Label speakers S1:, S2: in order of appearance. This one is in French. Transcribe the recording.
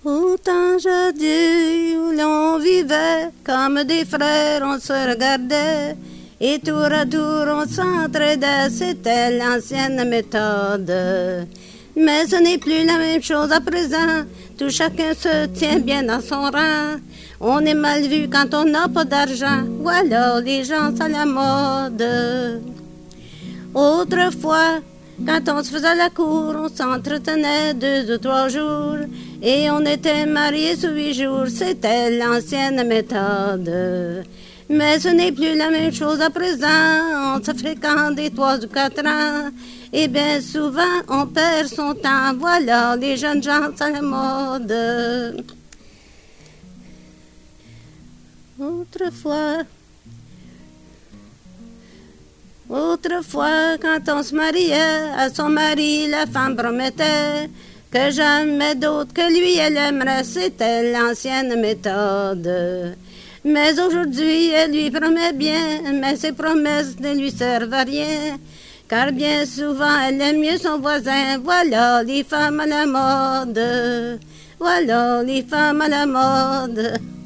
S1: Au temps jadis où l'on vivait comme des frères, on se regardait et tour à tour on s'entraidait, c'était l'ancienne méthode. Mais ce n'est plus la même chose à présent, tout chacun se tient bien dans son rang. On est mal vu quand on n'a pas d'argent, voilà les gens à la mode. Autrefois, quand on se faisait la cour, on s'entretenait 2 ou 3 jours et on était mariés sous 8 jours, c'était l'ancienne méthode. Mais ce n'est plus la même chose à présent, on se fréquente des 3 ou 4 ans et bien souvent on perd son temps, voilà les jeunes gens à la mode. Autrefois, quand on se mariait, à son mari, la femme promettait que jamais d'autre que lui elle aimerait, c'était l'ancienne méthode. Mais aujourd'hui, elle lui promet bien, mais ses promesses ne lui servent à rien, car bien souvent, elle aime mieux son voisin. Voilà les femmes à la mode, voilà les femmes à la mode.